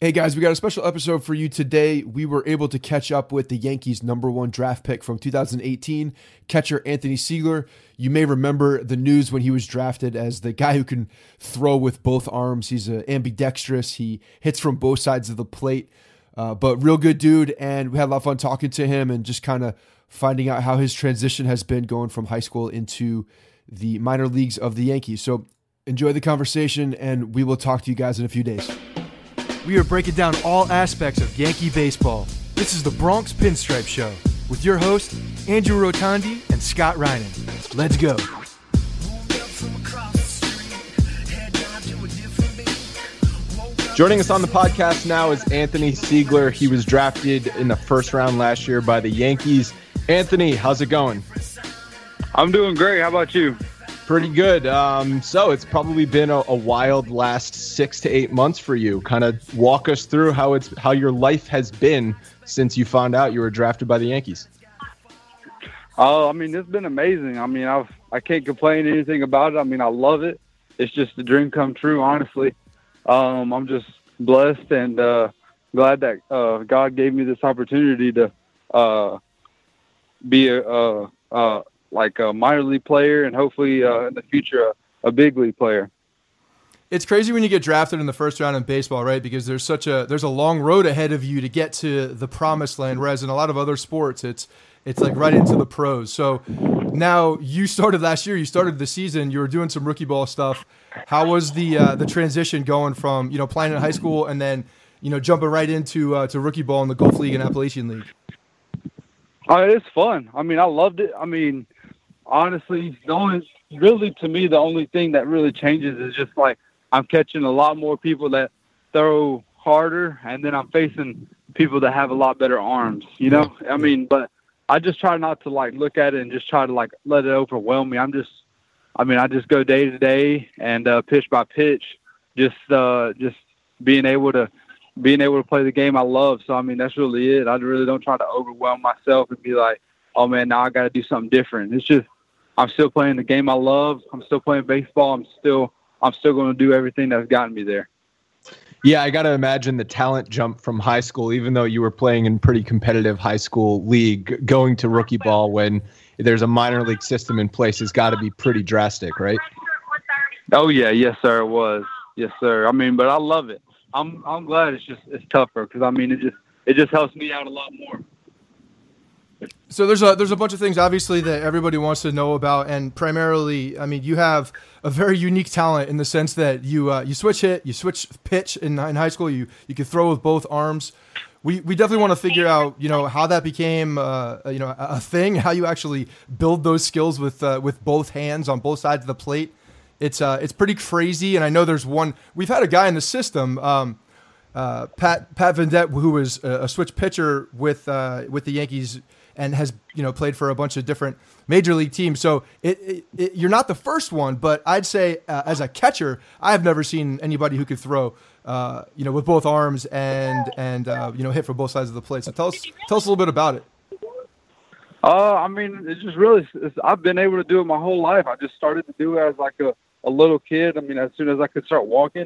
Hey guys, we got a special episode for you today. We were able to catch up with the Yankees' #1 draft pick from 2018, catcher Anthony Seigler. You may remember the news when he was drafted as the guy who can throw with both arms. He's ambidextrous. He hits from both sides of the plate, but real good dude. And we had a lot of fun talking to him and just kind of finding out how his transition has been going from high school into the minor leagues of the Yankees. So enjoy the conversation, and we will talk to you guys in a few days. We are breaking down all aspects of Yankee baseball. This is the Bronx Pinstripe Show with your hosts, Andrew Rotondi and Scott Reinen. Let's go. Joining us on the podcast now is Anthony Seigler. He was drafted in the first round last year by the Yankees. Anthony, how's it going? I'm doing great. How about you? Pretty good. So it's probably been a wild last 6 to 8 months for you. Kind of walk us through how your life has been since you found out you were drafted by the Yankees. It's been amazing. I can't complain anything about it. I love it. It's just a dream come true, honestly. I'm just blessed and glad that God gave me this opportunity to be a minor league player and hopefully in the future a big league player. It's crazy when you get drafted in the first round in baseball, right? Because there's a long road ahead of you to get to the promised land, whereas in a lot of other sports it's like right into the pros. So now you started last year, you started the season, you were doing some rookie ball stuff. How was the transition going from, playing in high school and then, jumping right into to rookie ball in the Gulf League and Appalachian League? It's fun. I loved it. Honestly, the only thing that really changes is just like I'm catching a lot more people that throw harder, and then I'm facing people that have a lot better arms, but I just try not to look at it and just try to let it overwhelm me. I just go day to day and pitch by pitch, just being able to play the game I love. So that's really it. I really don't try to overwhelm myself and be like, oh man, now I got to do something different. It's just I'm still playing the game I love. I'm still playing baseball. I'm still going to do everything that's gotten me there. Yeah, I got to imagine the talent jump from high school, even though you were playing in pretty competitive high school league, going to rookie ball when there's a minor league system in place has got to be pretty drastic, right? Oh yeah, yes sir, it was. Yes sir. But I love it. I'm glad it's tougher because it just helps me out a lot more. So there's a bunch of things obviously that everybody wants to know about, and primarily, you have a very unique talent in the sense that you switch hit, you switch pitch in high school, you can throw with both arms. We definitely want to figure out how that became a thing, how you actually build those skills with both hands on both sides of the plate. It's pretty crazy, and I know there's one. We've had a guy in the system, Pat Vendette, who was a switch pitcher with the Yankees and has played for a bunch of different major league teams. So you're not the first one, but I'd say as a catcher, I have never seen anybody who could throw with both arms and hit from both sides of the plate. So tell us a little bit about it. It's just really, I've been able to do it my whole life. I just started to do it as like a little kid. As soon as I could start walking.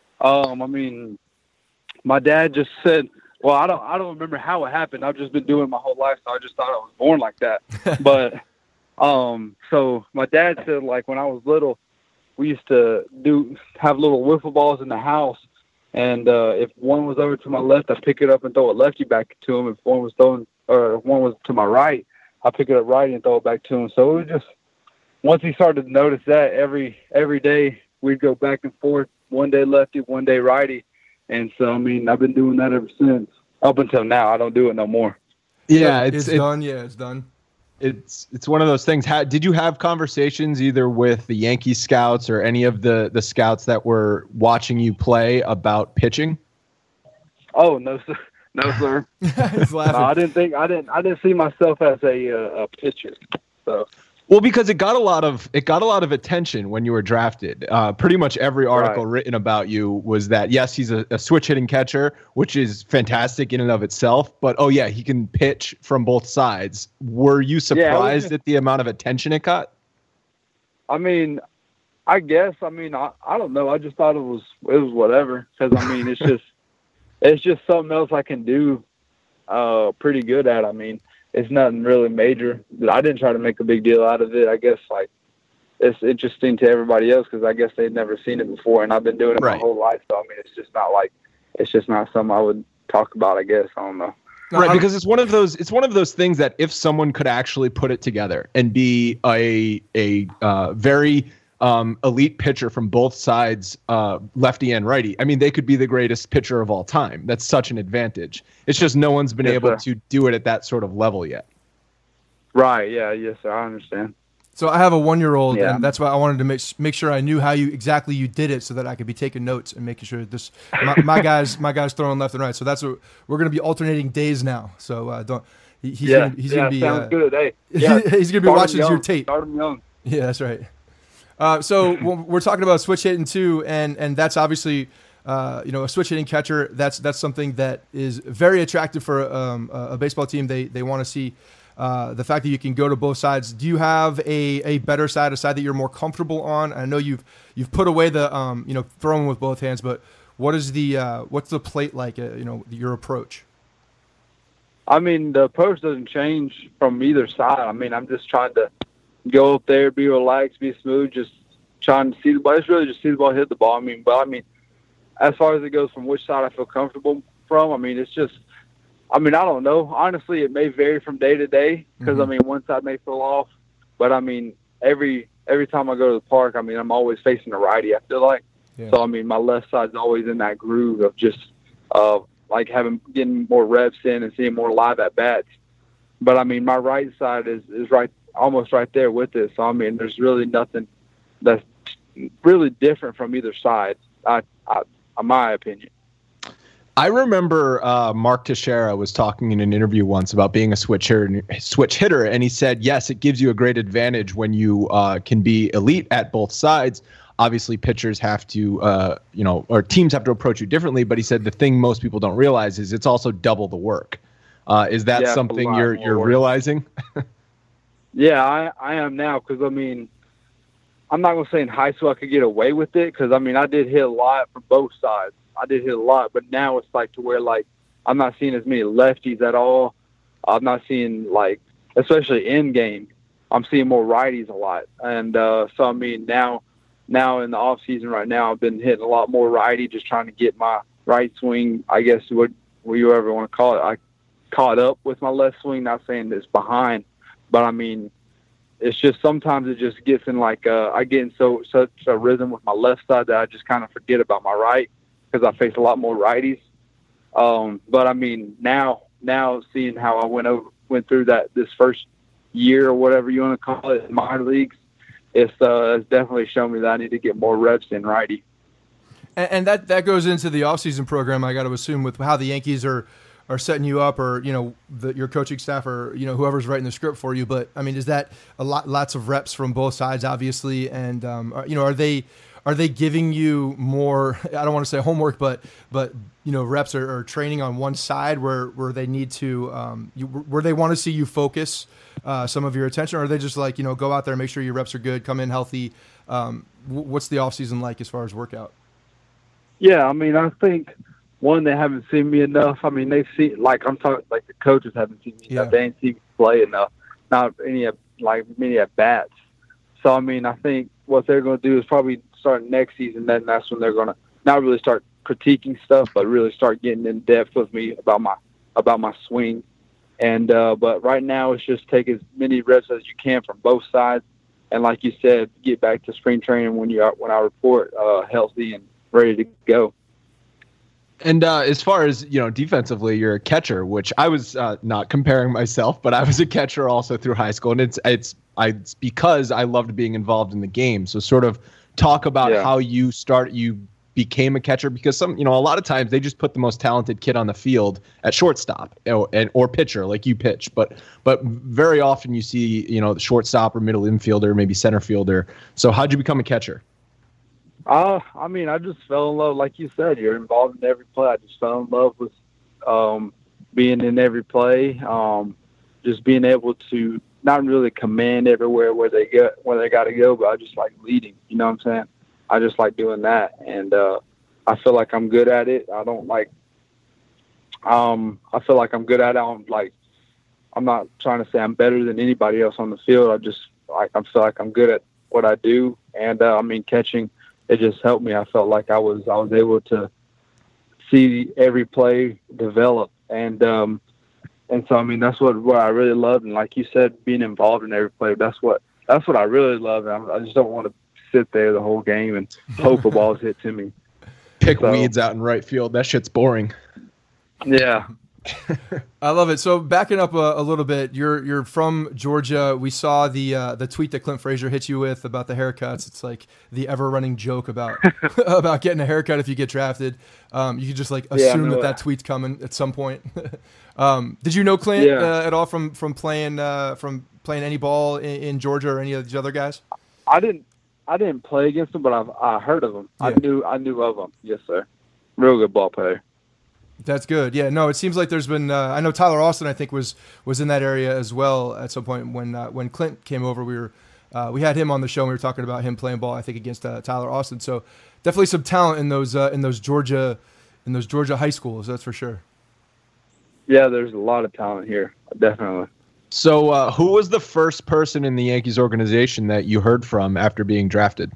My dad just said, well, I don't remember how it happened. I've just been doing it my whole life, so I just thought I was born like that. But so my dad said, when I was little, we used to have little wiffle balls in the house, and if one was over to my left, I pick it up and throw it lefty back to him. If one was to my right, I pick it up righty and throw it back to him. So it was just once he started to notice that every day we'd go back and forth, one day lefty, one day righty. And so, I've been doing that ever since. Up until now, I don't do it no more. Yeah, it's done. Yeah, it's done. It's one of those things. Did you have conversations either with the Yankee scouts or any of the scouts that were watching you play about pitching? Oh, no, sir. No, sir. He's laughing. No, I didn't see myself as a pitcher. So. Well, because it got a lot of attention when you were drafted. Pretty much every article written about you was that, yes, he's a switch hitting catcher, which is fantastic in and of itself. But, oh, yeah, he can pitch from both sides. Were you surprised at the amount of attention it got? I guess. I don't know. I just thought it was whatever. Because, it's it's just something else I can do pretty good at. I mean, it's nothing really major. I didn't try to make a big deal out of it. I guess like it's interesting to everybody else because I guess they'd never seen it before, and I've been doing it my whole life. So I mean, it's just not something I would talk about. I guess I don't know. Right, because it's one of those things that if someone could actually put it together and be a very elite pitcher from both sides, lefty and righty, I mean, they could be the greatest pitcher of all time. That's such an advantage. It's just no one's been able to do it at that sort of level yet. Right. Yeah. Yes, sir. I understand. So I have a 1-year-old, and that's why I wanted to make sure I knew how you did it, so that I could be taking notes and making sure this my guys throwing left and right. So that's what we're going to be alternating days now. So he's going to be sounds good. Hey, he's going to be watching your tape. Start him young. Yeah, that's right. So we're talking about switch hitting too, and that's obviously a switch hitting catcher. That's something that is very attractive for a baseball team. They want to see. The fact that you can go to both sides. Do you have a better side, a side that you're more comfortable on? I know you've put away the throwing with both hands, but what's the plate like? Your approach. I mean, the approach doesn't change from either side. I mean, I'm just trying to go up there, be relaxed, be smooth, just trying to see the ball. It's really just see the ball, hit the ball. I mean, as far as it goes from which side I feel comfortable from, I mean, it's just. I mean, I don't know. Honestly, it may vary from day to day because, I mean, one side may fall off. But, I mean, every time I go to the park, I mean, I'm always facing a righty, I feel like. Yeah. So, I mean, my left side's always in that groove of just, getting more reps in and seeing more live at-bats. But, I mean, my right side is almost right there with it. So, I mean, there's really nothing that's really different from either side, in my opinion. I remember Mark Teixeira was talking in an interview once about being a switch hitter, and he said, yes, it gives you a great advantage when you can be elite at both sides. Obviously, pitchers have to, or teams have to approach you differently, but he said the thing most people don't realize is it's also double the work. Is that something you're realizing? Yeah, I am now because, I mean, I'm not going to say in high school I could get away with it because, I mean, I did hit a lot from both sides. I did hit a lot, but now it's like to where like I'm not seeing as many lefties at all. I'm not seeing like, especially in game, I'm seeing more righties a lot. And so I mean now in the off season right now, I've been hitting a lot more righty, just trying to get my right swing. I guess what you ever want to call it. I caught up with my left swing. Not saying it's behind, but I mean it's just sometimes it just gets in like I get in such a rhythm with my left side that I just kind of forget about my right. Because I face a lot more righties, but I mean now seeing how I went through this first year or whatever you want to call it in minor leagues, it's definitely shown me that I need to get more reps in righty. And that goes into the offseason program. I got to assume with how the Yankees are setting you up, or your coaching staff, or whoever's writing the script for you. But I mean, is that lots of reps from both sides, obviously, and are they giving you more, I don't want to say homework, but reps or training on one side where they need to, where they want to see you focus some of your attention? Or are they just like, go out there, make sure your reps are good, come in healthy? What's the offseason like as far as workout? Yeah, I mean, I think, one, they haven't seen me enough. I mean, they've seen, like I'm talking, like the coaches haven't seen me enough. They ain't seen me play enough, not many at-bats. So, I mean, I think what they're going to do is probably start next season, then that's when they're going to not really start critiquing stuff, but really start getting in depth with me about my swing. And but right now it's just take as many reps as you can from both sides, and like you said, get back to spring training when I report healthy and ready to go. And as far as defensively, you're a catcher, which I was not comparing myself, but I was a catcher also through high school, and it's because I loved being involved in the game. So sort of talk about how you became a catcher, because a lot of times they just put the most talented kid on the field at shortstop or pitcher, like you pitch, but very often you see the shortstop or middle infielder, maybe center fielder. So how'd you become a catcher? I mean, I just fell in love, like you said. You're involved in every play. I just fell in love with being in every play, just being able to not really command everywhere where they got to go, but I just like leading. You know what I'm saying? I just like doing that, and I feel like I'm good at it. I don't like I feel like I'm good at it. I'm not trying to say I'm better than anybody else on the field. I feel like I'm good at what I do. And, catching, it just helped me. I felt like I was able to see every play develop. And so, that's what I really loved. And like you said, being involved in every play, that's what I really love. I just don't want to sit there the whole game and hope a ball's hit to me. Pick weeds out in right field. That shit's boring. Yeah. I love it. So backing up a little bit, you're from Georgia. We saw the tweet that Clint Frazier hit you with about the haircuts. It's like the ever running joke about about getting a haircut if you get drafted. You could just assume that tweet's coming at some point. Did you know Clint at all from playing any ball in Georgia or any of these other guys? I didn't play against him, but I heard of him. Yeah. I knew of him. Yes, sir. Real good ball player. That's good. Yeah, no, it seems like there's been. I know Tyler Austin, I think, was in that area as well at some point when Clint came over. We had him on the show. And we were talking about him playing ball, I think, against Tyler Austin. So definitely some talent in those Georgia high schools. That's for sure. Yeah, there's a lot of talent here, definitely. So, who was the first person in the Yankees organization that you heard from after being drafted?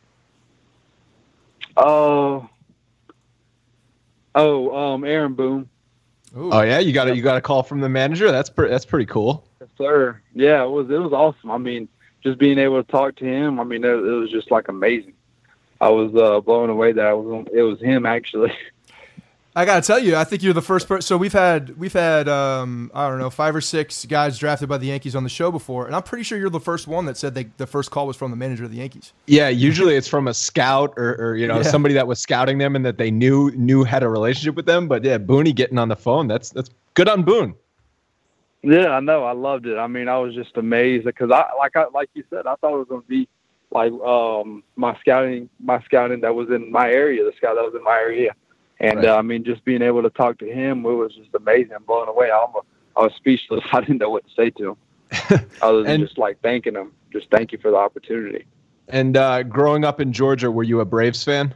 Aaron Boone. Ooh. Oh yeah, you got a call from the manager. That's pretty cool. Yes, sir. Yeah, it was awesome. Just being able to talk to him. It was just amazing. I was blown away that it was him actually. I gotta tell you, I think you're the first person. So we've had I don't know, 5 or 6 guys drafted by the Yankees on the show before, and I'm pretty sure you're the first one that said the first call was from the manager of the Yankees. Yeah, usually it's from a scout or somebody that was scouting them and that they knew had a relationship with them. But yeah, Booney getting on the phone, that's good on Boone. Yeah, I know. I loved it. I was just amazed because like you said, I thought it was going to be like my scouting that was in my area, the scout that was in my area. And, right. Just being able to talk to him, it was just amazing. I'm blown away. I was speechless. I didn't know what to say to him other than just thanking him. Just thank you for the opportunity. And growing up in Georgia, were you a Braves fan?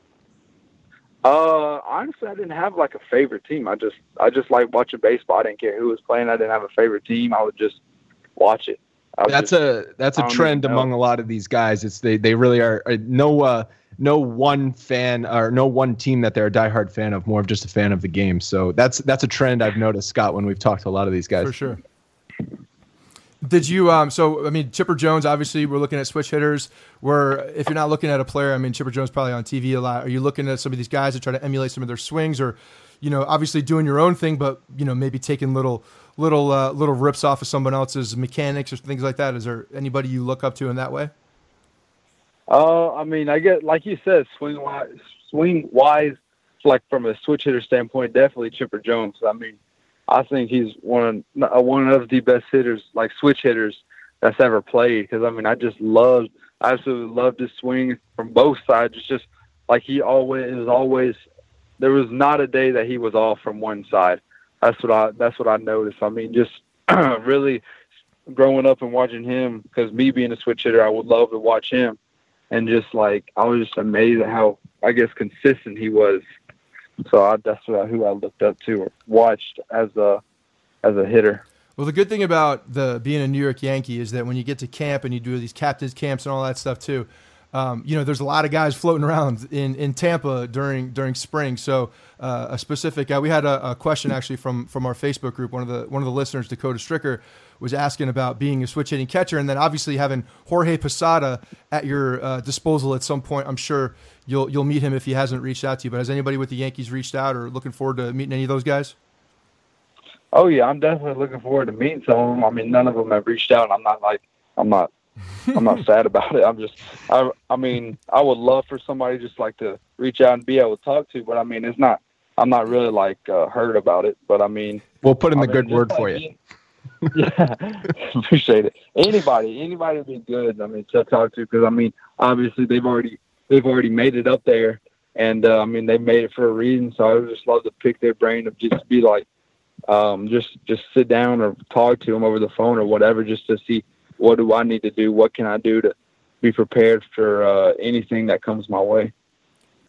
Honestly, I didn't have a favorite team. I just liked watching baseball. I didn't care who was playing. I didn't have a favorite team. I would just watch it. That's a trend among a lot of these guys. It's they really are no one fan or no one team that they're a diehard fan of, more of just a fan of the game. So that's a trend I've noticed, Scott, when we've talked to a lot of these guys. For sure. Did you Chipper Jones, obviously we're looking at switch hitters where if you're not looking at a player, Chipper Jones probably on TV a lot. Are you looking at some of these guys to try to emulate some of their swings or, obviously doing your own thing, but, maybe taking little rips off of someone else's mechanics or things like that? Is there anybody you look up to in that way? I get, like you said, swing wise, from a switch hitter standpoint, definitely Chipper Jones. I think he's one of the best hitters, switch hitters that's ever played. Because I absolutely loved his swing from both sides. It's just he always. There was not a day that he was off from one side. That's what I noticed. Just really growing up and watching him, because me being a switch hitter, I would love to watch him. And I was just amazed at how, consistent he was. So that's who I looked up to or watched as a hitter. Well, the good thing about being a New York Yankee is that when you get to camp and you do these captains camps and all that stuff too, there's a lot of guys floating around in Tampa during spring. So a specific guy, we had a question actually from our Facebook group. One of the listeners, Dakota Stricker, was asking about being a switch hitting catcher, and then obviously having Jorge Posada at your disposal at some point. I'm sure you'll meet him if he hasn't reached out to you. But has anybody with the Yankees reached out or looking forward to meeting any of those guys? Oh yeah, I'm definitely looking forward to meeting some of them. None of them have reached out. I'm not sad about it. I would love for somebody just to reach out and be able to talk to, but it's not. I'm not really heard about it, but we'll put in the good word for you. Yeah, appreciate it. Anybody would be good. To talk to, because obviously they've already made it up there, and they made it for a reason. So I would just love to pick their brain of just be just sit down or talk to them over the phone or whatever, just to see what do I need to do, what can I do to be prepared for anything that comes my way.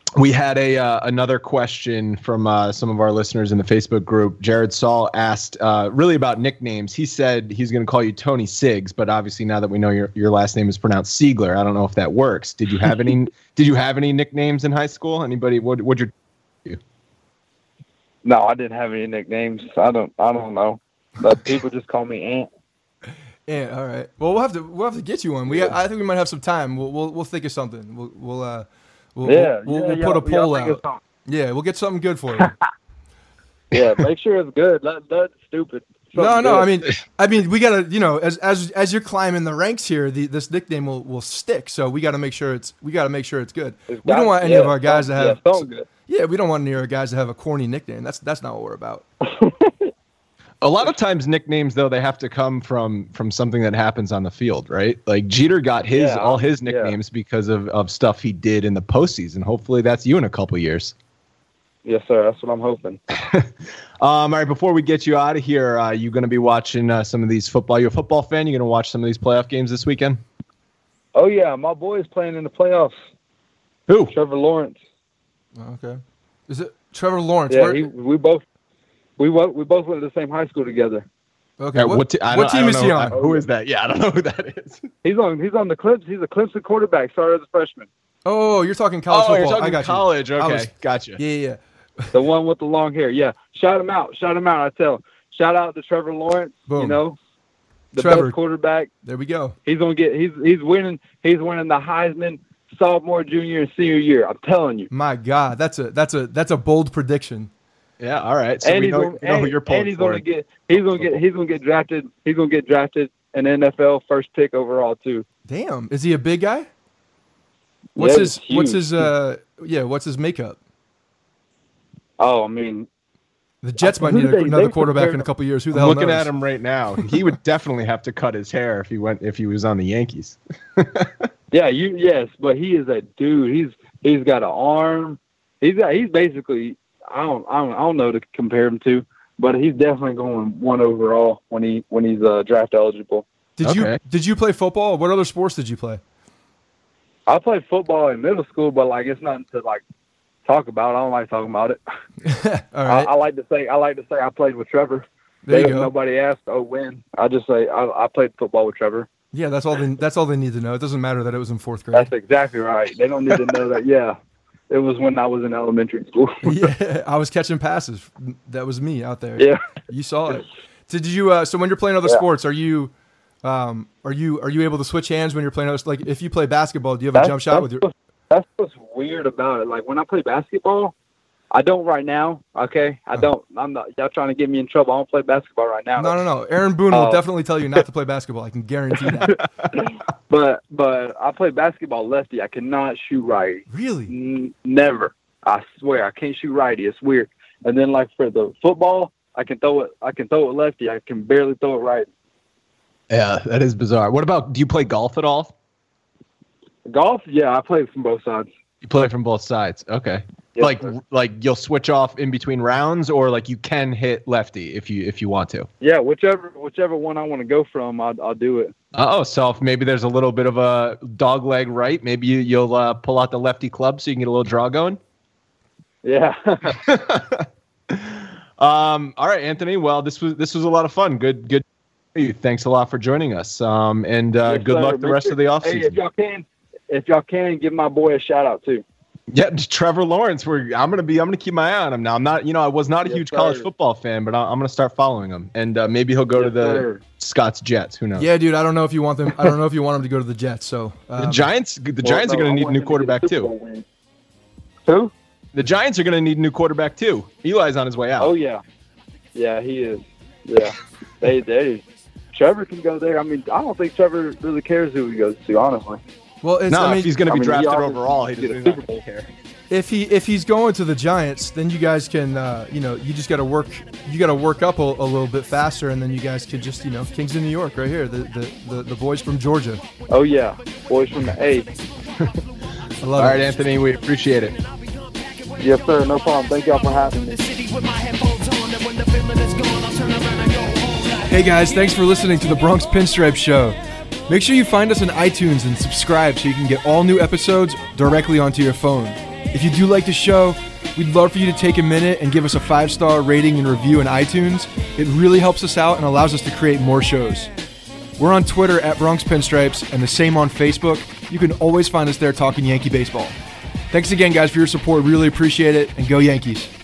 We had another question from some of our listeners in the Facebook group. Jared Saul asked really about nicknames. He said he's going to call you Tony Siggs, but obviously now that we know your last name is pronounced Siegler, I don't know if that works. Did you have any? Did you have any nicknames in high school? Anybody? What'd you? No, I didn't have any nicknames. I don't know. But people just call me Ant. Ant. All right. Well, we'll have to get you one. I think we might have some time. We'll think of something. We'll put a poll out. Yeah, we'll get something good for you. Yeah, make sure it's good. Not stupid. No. Good. I mean, we gotta, as you're climbing the ranks here, this nickname will stick. So we gotta make sure it's good. We don't want any of our guys to have. Good. Yeah, we don't want any of our guys to have a corny nickname. That's not what we're about. A lot of times nicknames, though, they have to come from something that happens on the field, right? Like Jeter got all his nicknames because of stuff he did in the postseason. Hopefully that's you in a couple years. Yes, sir. That's what I'm hoping. All right, before we get you out of here, you going to be watching some of these football? You're a football fan? You going to watch some of these playoff games this weekend? Oh, yeah. My boy is playing in the playoffs. Who? Trevor Lawrence. Okay. Is it Trevor Lawrence? Yeah, we both went to the same high school together. Okay. What team is he on? Who is that? Yeah, I don't know who that is. He's on the Clemson. He's a Clemson quarterback. Started as a freshman. Oh, you're talking college football. You're talking I got college. You. Okay, gotcha. Yeah. The one with the long hair. Yeah. Shout him out. I tell. Shout out to Trevor Lawrence. Boom. The Trevor, best quarterback. There we go. He's gonna get. He's winning. He's winning the Heisman sophomore, junior, and senior year. I'm telling you. My God, that's a bold prediction. Yeah. All right. So we know who you're pulling for. He's gonna get drafted. He's gonna get drafted an NFL first pick overall too. Damn. Is he a big guy? What's his makeup? Oh, I mean, the Jets might need another quarterback in a couple years. Who the hell knows? I'm looking at him right now. He would definitely have to cut his hair if he was on the Yankees. Yeah, yes, but he is a dude. He's got an arm. He's basically I don't know to compare him to, but he's definitely going 1 overall when he's draft eligible. Did you play football? What other sports did you play? I played football in middle school, but it's nothing to talk about. I don't like talking about it. All right. I like to say I played with Trevor. There you go. Nobody asked, when. I just say I played football with Trevor. Yeah, that's all they need to know. It doesn't matter that it was in 4th grade. That's exactly right. They don't need to know that. Yeah, it was when I was in elementary school. Yeah, I was catching passes. That was me out there. Yeah, you saw it. So did you? So when you're playing other sports, are you able to switch hands when you're playing other? Like if you play basketball, do you have a jump shot with your? That's what's weird about it. Like when I play basketball, I don't right now. Okay, I don't. I'm not. Y'all trying to get me in trouble? I don't play basketball right now. No. Aaron Boone will definitely tell you not to play basketball. I can guarantee that. But I play basketball lefty. I cannot shoot righty. Really? Never. I swear I can't shoot righty. It's weird. And then for the football, I can throw it. I can throw it lefty. I can barely throw it righty. Yeah, that is bizarre. What about? Do you play golf at all? Golf? Yeah, I play from both sides. You play from both sides. Okay. Yes, like you'll switch off in between rounds, or you can hit lefty if you want to. Yeah, whichever one I want to go from, I'll do it. So if maybe there's a little bit of a dog leg right, maybe you'll pull out the lefty club so you can get a little draw going. Yeah. All right, Anthony. Well, this was a lot of fun. Good. Thanks a lot for joining us. And good luck the rest of the offseason. Hey, if y'all can, give my boy a shout out too. Yeah, Trevor Lawrence. I'm gonna keep my eye on him now. I'm not, I was not a huge college football fan, but I'm gonna start following him, and maybe he'll go to the Scots Jets. Who knows? Yeah, dude. I don't know if you want them. I don't know if you want him to go to the Jets. So the Giants. The Giants are gonna need a new quarterback too. Who? The Giants are gonna need a new quarterback too. Eli's on his way out. Oh yeah, he is. Yeah, they. Trevor can go there. I mean, I don't think Trevor really cares who he goes to, honestly. Well, if he's going to be drafted overall, he doesn't care. If he's going to the Giants, then you guys can, you just got to work. You got to work up a little bit faster, and then you guys could just, Kings of New York, right here, the boys from Georgia. Oh yeah, boys from the A. I love All right, Anthony, we appreciate it. Yes, sir. No problem. Thank y'all for having me. Hey guys, thanks for listening to the Bronx Pinstripe Show. Make sure you find us on iTunes and subscribe so you can get all new episodes directly onto your phone. If you do like the show, we'd love for you to take a minute and give us a 5-star rating and review in iTunes. It really helps us out and allows us to create more shows. We're on Twitter at Bronx Pinstripes and the same on Facebook. You can always find us there talking Yankee baseball. Thanks again, guys, for your support. Really appreciate it, and go Yankees.